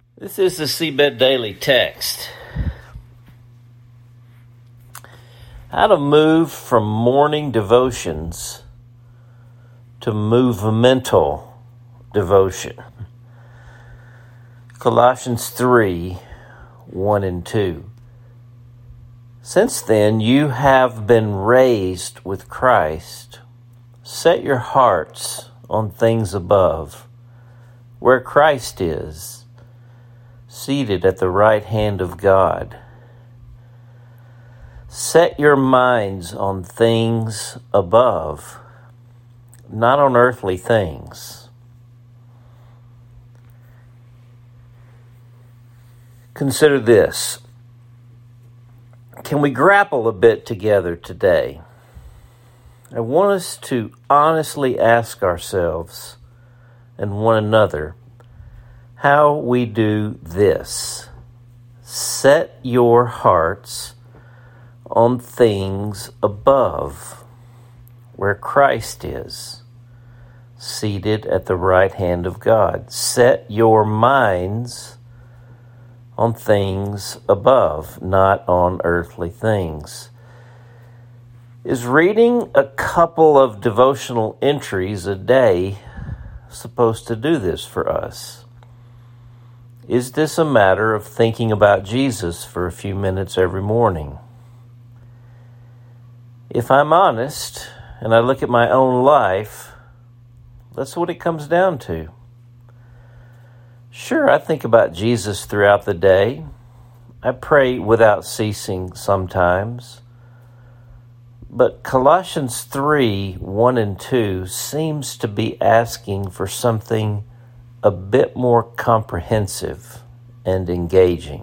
This is the Seabed Daily Text. How to move from morning devotions to movemental devotion. Colossians 3, 1 and 2. Since then you have been raised with Christ. Set your hearts on things above, where Christ is, seated at the right hand of God. Set your minds on things above, not on earthly things. Consider this. Can we grapple a bit together today? I want us to honestly ask ourselves and one another how we do this. Set your hearts on things above, where Christ is, seated at the right hand of God. Set your minds on things above, not on earthly things. Is reading a couple of devotional entries a day supposed to do this for us? Is this a matter of thinking about Jesus for a few minutes every morning? If I'm honest and I look at my own life, that's what it comes down to. Sure, I think about Jesus throughout the day. I pray without ceasing sometimes. But Colossians 3, 1 and 2 seems to be asking for something a bit more comprehensive and engaging.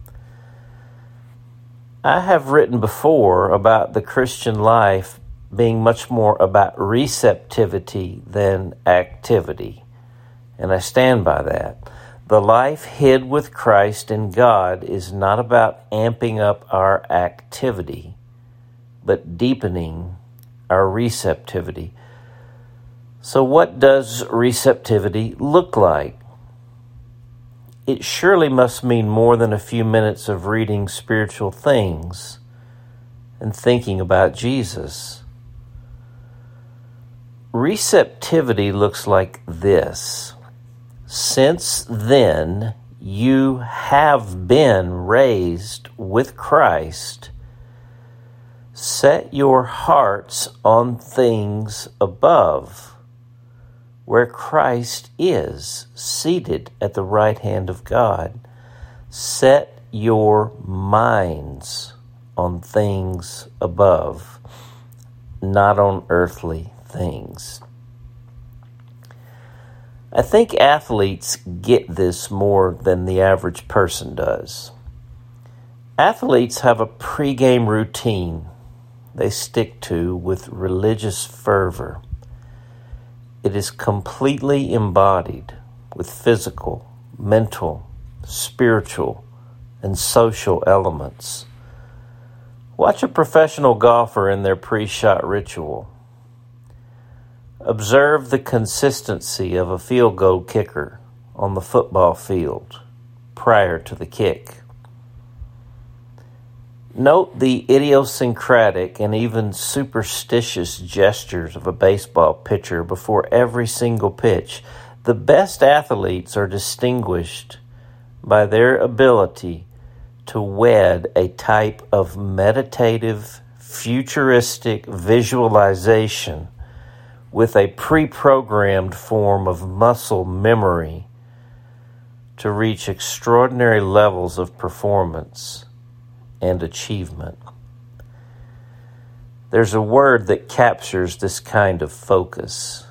I have written before about the Christian life being much more about receptivity than activity, and I stand by that. The life hid with Christ in God is not about amping up our activity, but deepening our receptivity. So what does receptivity look like? It surely must mean more than a few minutes of reading spiritual things and thinking about Jesus. Receptivity looks like this. Since then, you have been raised with Christ. Set your hearts on things above, where Christ is, seated at the right hand of God. Set your minds on things above, not on earthly things. I think athletes get this more than the average person does. Athletes have a pregame routine they stick to with religious fervor. It is completely embodied with physical, mental, spiritual, and social elements. Watch a professional golfer in their pre-shot ritual. Observe the consistency of a field goal kicker on the football field prior to the kick. Note the idiosyncratic and even superstitious gestures of a baseball pitcher before every single pitch. The best athletes are distinguished by their ability to wed a type of meditative, futuristic visualization with a pre-programmed form of muscle memory to reach extraordinary levels of performance and achievement. There's a word that captures this kind of focus: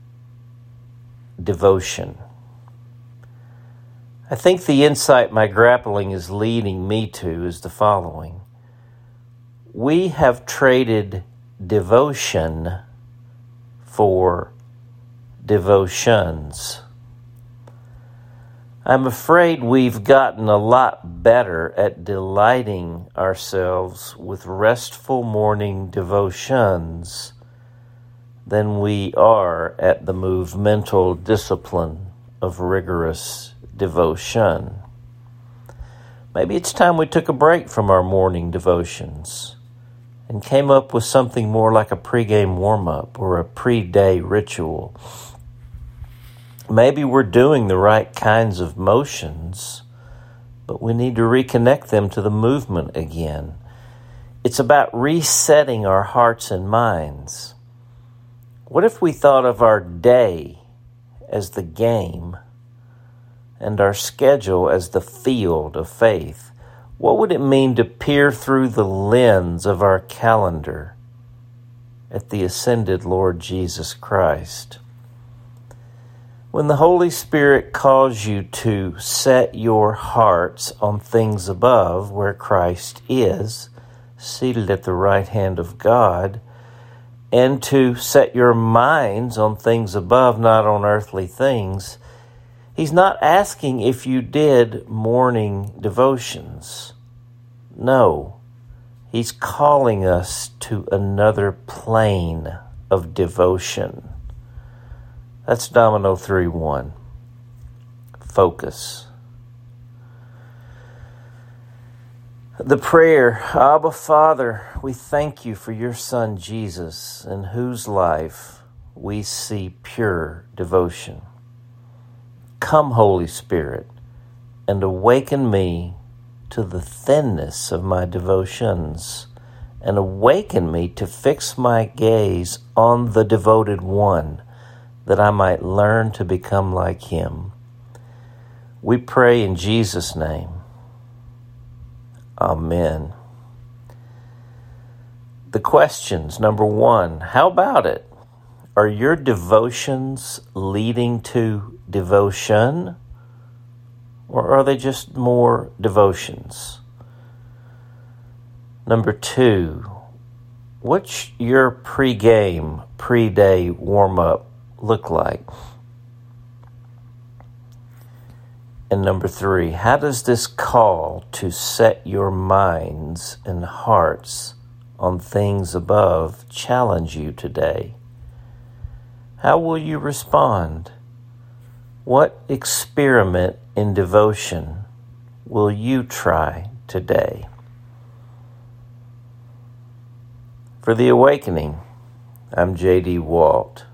devotion. I think the insight my grappling is leading me to is the following. We have traded devotion for devotions. I'm afraid we've gotten a lot better at delighting ourselves with restful morning devotions than we are at the movemental discipline of rigorous devotion. Maybe it's time we took a break from our morning devotions and came up with something more like a pregame warm-up or a pre-day ritual. Maybe we're doing the right kinds of motions, but we need to reconnect them to the movement again. It's about resetting our hearts and minds. What if we thought of our day as the game and our schedule as the field of faith? What would it mean to peer through the lens of our calendar at the ascended Lord Jesus Christ? When the Holy Spirit calls you to set your hearts on things above, where Christ is, seated at the right hand of God, and to set your minds on things above, not on earthly things, He's not asking if you did morning devotions. No, He's calling us to another plane of devotion. That's Domino 3:1. Focus. The prayer, Abba Father, we thank you for your Son Jesus, in whose life we see pure devotion. Come, Holy Spirit, and awaken me to the thinness of my devotions, and awaken me to fix my gaze on the devoted one, that I might learn to become like him. We pray in Jesus' name. Amen. The questions. Number 1, how about it? Are your devotions leading to devotion, or are they just more devotions? Number 2, what's your pre-game, pre-day warm-up look like? And number 3, how does this call to set your minds and hearts on things above challenge you today? How will you respond? What experiment in devotion will you try today? For The Awakening, I'm J.D. Walt.